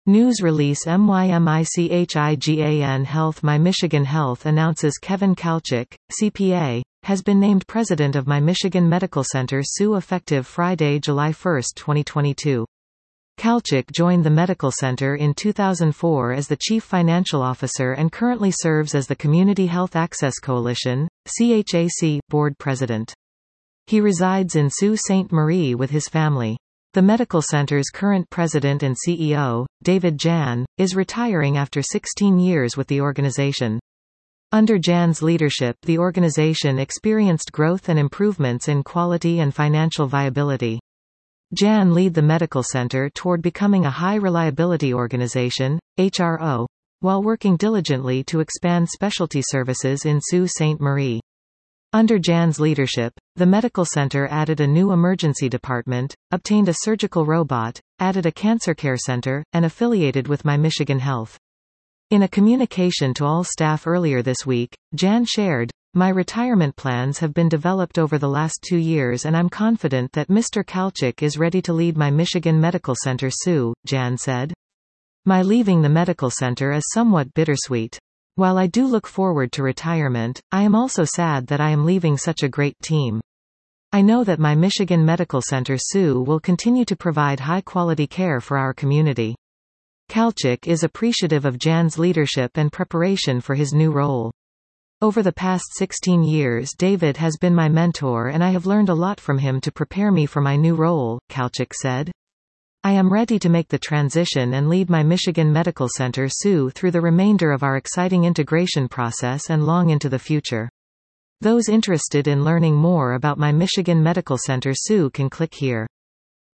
News release MYMICHIGAN Health My Michigan Health announces Kevin Kalchik, CPA, has been named president of My Michigan Medical Center SU effective Friday, July 1, 2022. Kalchik joined the medical center in 2004 as the chief financial officer and currently serves as the Community Health Access Coalition, CHAC, board president. He resides in Sault Ste. Marie with his family. The medical center's current president and CEO, David Jan, is retiring after 16 years with the organization. Under Jan's leadership, the organization experienced growth and improvements in quality and financial viability. Jan led the medical center toward becoming a high-reliability organization, HRO, while working diligently to expand specialty services in Sault Ste. Marie. Under Jan's leadership, the medical center added a new emergency department, obtained a surgical robot, added a cancer care center, and affiliated with My Michigan Health. In a communication to all staff earlier this week, Jan shared, "My retirement plans have been developed over the last 2 years and I'm confident that Mr. Kalchik is ready to lead My Michigan Medical Center SU," Jan said. "My leaving the medical center is somewhat bittersweet. While I do look forward to retirement, I am also sad that I am leaving such a great team. I know that My Michigan Medical Center SU will continue to provide high-quality care for our community." Kalchik is appreciative of Jan's leadership and preparation for his new role. "Over the past 16 years David has been my mentor and I have learned a lot from him to prepare me for my new role," Kalchik said. "I am ready to make the transition and lead My Michigan Medical Center SU through the remainder of our exciting integration process and long into the future. Those interested in learning more about My Michigan Medical Center SU can click here."